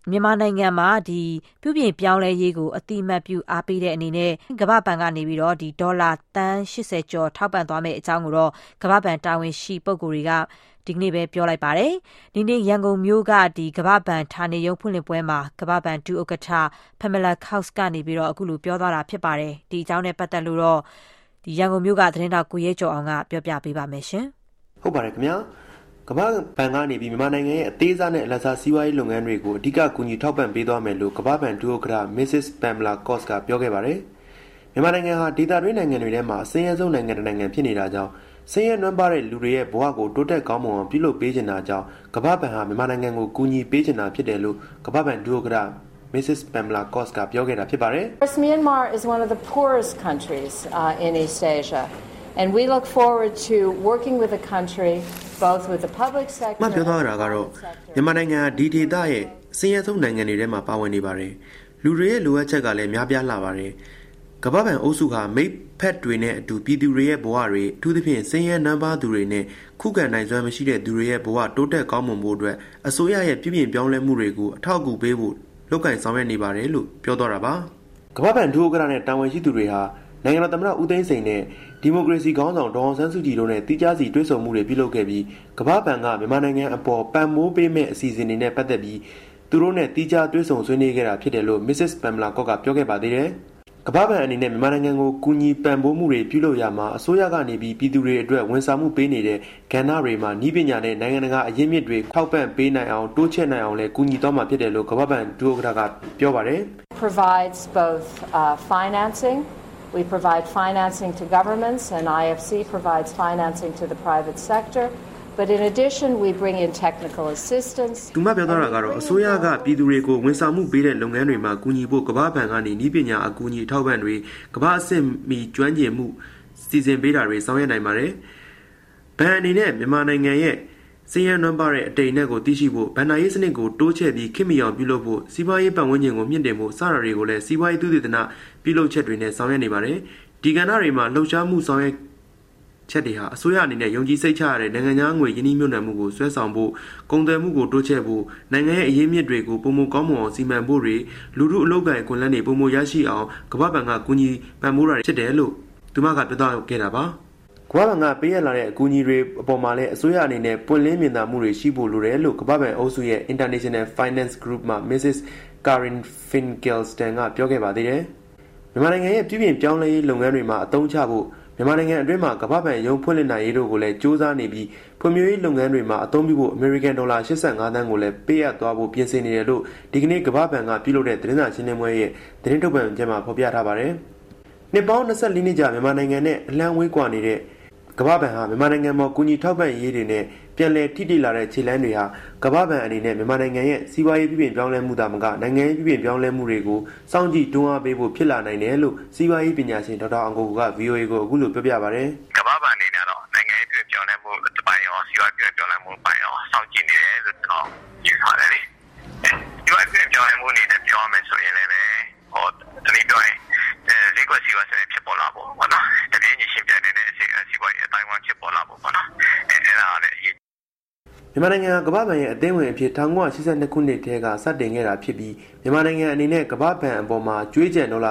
မြန်မာနိုင်ငံမှာပြုပြင်ပြောင်းလဲရေးကိုအတိအမှတ်ပြုအားပေးတဲ့အနေနဲ့ကမ္ဘာ့ဘဏ်ကနေပြီးတော့ဒေါ်လာသန်း80ကျော်ထောက်ပံ့သွားမယ့်အကြောင်းကိုတော့ကမ္ဘာ့ဘဏ်တာဝန်ရှိပုဂ္ဂိုလ်တွေကဒီကနေ့ပဲပြောလိုက်ပါတယ်။ဒီနေ့ရန်ကုန်မြို့ကကမ္ဘာ့ဘဏ်ဌာနေရုံးဖွင့်လှစ်ပွဲမှာကမ္ဘာ့ဘဏ်ဒုဥက္ကဋ္ဌ Pamela Cox ကနေပြီးတော့အခုလိုပြောသွားတာဖြစ်ပါတယ်။ဒီအကြောင်းနဲ့ပတ်သက်လို့တော့ရန်ကုန်မြို့ကသတင်းတောက်ကိုရဲကျော်အောင်ကပြောပြပေးပါမယ်ရှင်။ဟုတ်ပါတယ်ခင်ဗျာ။ကမ္ဘာ့ဘဏ်ကနေပြီးမြန်မာနိုင်ငံရဲ့အသေးစားနဲ့အလတ်စားစီးပွားရေးလုပ်ငန်းတွေကိုအဓိကကူညီထောက်ပံ့ပေးသွားမယ်လို့ကမ္ဘာ့ဘဏ်ဒုဥက္ကဋ္ဌ Mrs. Pamela Cox ကပြောခဲ့ပါတယ်။မြန်မာနိုင်ငံဟာဒေသတွင်းနိုင်ငံတွေထဲမှာအဆင်းရဲဆုံးနိုင်ငံတစ်နိုင်ငံဖြစ်နေတာကြောင့်ဆင်းရဲနွမ်းပါးတဲ့လူတွေရဲ့ဘဝကိုတိုးတက်ကောင်းမွန်အောင်ပြုလုပ်ပေးချင်တာကြောင့်ကမ္ဘာ့ဘဏ်ဟာမြန်မာနိုင်ငံကိုကူညီပေးချင်တာဖြစ်တယ်လို့ကမ္ဘာ့ဘဏ်ဒုဥက္ကဋ္ဌ Mrs. Pamela Cox ကပြောခဲ့တာဖြစ်ပါတယ်။ Myanmar is one of the poorest countries in East Asia. And we look forward to working with the country, both with the public sector. မပြောတာကတော့မြန်မာနိုင်ငံဒီဒေသရဲ့ဆင်းရဲဆုံးနိုင်ငံတွေထဲမှာပါဝင်နေပါတယ်။လူတွေရဲ့လိုအပ်ချက်ကလည်းများပြားလာပါတယ်။ကမ္ဘာ့ဘဏ်အုပ်စုဟာမိတ်ဖက်တွေနဲ့အတူပြည်သူတွေရဲ့ဘဝတွေအထူးသဖြင့်ဆင်းရဲနွမ်းပါးသူတွေနဲ့ခုခံနိုင်စွမ်းမရှိတဲ့သူတွေရဲ့ဘဝတိုးတက်ကောင်းမွန်ဖို့အတွက်အစိုးရရဲ့ပြည်ပြင်ပြောင်းလဲမှုတွေကိုအထောက်အကူပေးဖို့လုပ်ကင်ဆောင်ရွက်နေပါတယ်လို့ပြောသွားတာပါ။ကမ္ဘာ့ဘဏ်ဒုဥက္ကဋ္ဌနဲ့တာဝန်ရှိသူတွေဟာနိုင်ငံတော်သမ္မတဦးသိန်းစိန်နဲ့ဒီမိုကရေစီခေါင်းဆောင်ဒေါ်အောင်ဆန်းစုကြည်တို့နဲ့တိကျစီတွေ့ဆုံမှုတွေပြုလုပ်ခဲ့ပြီးကမ္ဘာ့ဘဏ်ကမြန်မာနိုင်ငံအပေါ်ပံ့ပိုးပေးမဲ့အစီအစဉ်တွေနဲ့ပတ်သက်ပြီးသူတို့နဲ့တိကျတွေ့ဆုံဆွေးနွေးခဲ့တာဖြစ်တယ်လို့ Mrs. Pamela Cox ကပြောခဲ့ပါသေးတယ်။ကမ္ဘာ့ဘဏ်အနေနဲ့မြန်မာနိုင်ငံကိုကူညီပံ့ပိုးမှုတွေပြုလုပ်ရမှာအစိုးရကနေပြီးပြည်သူတွေအတွက်ဝန်ဆောင်မှုပေးနေတဲ့ကဏ္ဍတွေမှာနည်းပညာနဲ့နိုင်ငံတကာအရင်းမြစ်တွေထောက်ပံ့ပေးနိုင်အောင်တိုးချဲ့နိုင်အောင်လည်းကူညီသွားမှာဖြစ်တယ်လို့ကမ္ဘာ့ဘဏ်ဒုဥက္ကဋ္ဌကပြောပါတယ်။ Provides both financing. We provide financing to governments and IFC provides financing to the private sector. But in addition, we bring in technical assistance. သူမပြောတာကတော့အစိုးရကပြည်သူတွေကိုဝန်ဆောင်မှုပေးတဲ့လုပ်ငန်းတွေမှာကူညီဖို့ကမ္ဘာ့ဘဏ်ကနေနည်းပညာအကူအညီထောက်ပံ့တွေကမ္ဘာအဆင့်မီကျွမ်းကျင်မှုစီစဉ်ပေးတာတွေဆောင်ရွက်နိုင်ပါတယ်။ဘဏ်အနေနဲ့မြန်မာနိုင်ငံရဲ့စည်ရန်နံပါတ်ရဲ့အတိတ်နဲ့ကိုသိရှိဖို့ဗန္ဒာရေးစနစ်ကိုတိုးချဲ့ပြီးခင်မီအောင်ပြုလုပ်ဖို့စီးပွားရေးပတ်ဝန်းကျင်ကိုမြင့်တင်ဖို့စတာတွေကိုလည်းစီးပွားရေးသုတေသနပြုလုပ်ချက်တွေနဲ့ဆောင်ရွက်နေပါတယ်။ဒီကဏ္ဍတွေမှာလှုပ်ရှားမှုဆောင်ရွက်ချက်တွေဟာအစိုးရအနေနဲ့ယုံကြည်စိတ်ချရတဲ့နိုင်ငံသားငွေယင်းနှိမ့်မြုပ်နှံမှုကိုဆွဲဆောင်ဖို့ကုန်သွယ်မှုကိုတိုးချဲ့ဖို့နိုင်ငံရဲ့အရင်းမြစ်တွေကိုပုံမကောင်းမွန်အောင်စီမံဖို့တွေလူထုအလုပ်ကိုင်အခွင့်အလမ်းတွေပုံမရရှိအောင်ကမ္ဘာ့ဘဏ်ကကူညီပံ့ပိုးတာဖြစ်တယ်လို့သူမကပြောသွားခဲ့တာပါ။ကမ္ဘာ့ဘဏ်ကပေးရလာတဲ့အကူအညီတွေအပေါ်မှာလည်းအစိုးရအနေနဲ့ပွင့်လင်းမြင်သာမှုတွေရှိဖို့လိုတယ်လို့ကမ္ဘာ့ဘဏ်အုပ်စုရဲ့ International Finance Group မှ Mrs. Karin Finkelstein ကပြောခဲ့ပါသေးတယ်။မြန်မာနိုင်ငံရဲ့ပြည်ပြင်ပြောင်းလဲရေးလုပ်ငန်းတွေမှာအသုံးချဖို့မြန်မာနိုင်ငံအတွင်းမှာကမ္ဘာ့ဘဏ်ရုံးဖွင့်လှစ်နိုင်ရေးတို့ကိုလည်းစ조사နေပြီးဖွံ့ဖြိုးရေးလုပ်ငန်းတွေမှာအသုံးပြုဖို့အမေရိကန်ဒေါ်လာ85သန်းကိုလည်းပေးအပ်သွားဖို့ပြင်ဆင်နေတယ်လို့ဒီကနေ့ကမ္ဘာ့ဘဏ်ကပြုလုပ်တဲ့သတင်းစာရှင်းလင်းပွဲရဲ့သတင်းထုတ်ပြန်ချက်မှာဖော်ပြထားပါတယ်။နှစ်ပေါင်း24နှစ်ကြာမြန်မာနိုင်ငံနဲ့အလံဝေးကွာနေတဲ့ကမ္ဘာ့ဘဏ်ဟာမြန်မာနိုင်ငံမှာကူညီထောက်ပံ့ရေးတွေနဲ့ပြန်လည်ထိတိလာတဲ့ခြေလှမ်းတွေဟာကမ္ဘာ့ဘဏ်အနေနဲ့မြန်မာနိုင်ငံရဲ့စီးပွားရေးပြည်ပြင်ပြောင်းလဲမှုသာမကနိုင်ငံရေးပြည်ပြင်ပြောင်းလဲမှုတွေကိုစောင့်ကြည့်တွန်းအားပေးဖို့ဖြစ်လာနိုင်တယ်လို့စီးပွားရေးပညာရှင်ဒေါက်တာအောင်ကိုက VOA ကိုအခုလိုပြောပြပါတယ်။ကမ္ဘာ့ဘဏ်အနေနဲ့တော့နိုင်ငံရေးပြည်ပြင်ပြောင်းလဲမှုတစ်ပိုင်းရောစီးပွားရေးပြည်ပြင်ပြောင်းလဲမှုပိုင်းရောစောင့်ကြည့်နေတယ်လို့တော့ယူဆတယ်လေ။စီးပွားရေးပြည်ပြင်ပြောင်းလဲမှုအနေနဲ့ပြောရမယ်ဆိုရင်လည်းတနည်းပြောရင်လေးကွက်စီးပွားစနစ်ဖြစ်ပေါ်လာဖို့ပေါ့နော်။တပြင်းညီရှင်ပြန်နေတဲ့စီးပွားရေးအတိုင်းအဝန်ဖြစ်ပေါ်လာဖို့ပေါ့နော်။အဲ့ဒါလည်းမြန်မာနိုင်ငံကမ္ဘာ့ဘဏ်ရဲ့အသင်းဝင်အဖြစ်1982ခုနှစ်ထဲကစတင်ခဲ့တာဖြစ်ပြီးမြန်မာနိုင်ငံအနေနဲ့ကမ္ဘာ့ဘဏ်အပေါ်မှာကျွေးကျန်ဒေါ်လာ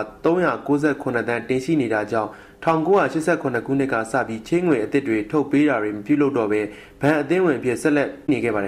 398သန်းတင်ရှိနေတာကြောင့်1988ခုနှစ်ကစပြီးချင်းငွေအသစ်တွေထုတ်ပေးတာတွေမပြုလုပ်တော့ဘဲဘဏ်အသင်းဝင်အဖြစ်ဆက်လက်နေခဲ့ပါတယ်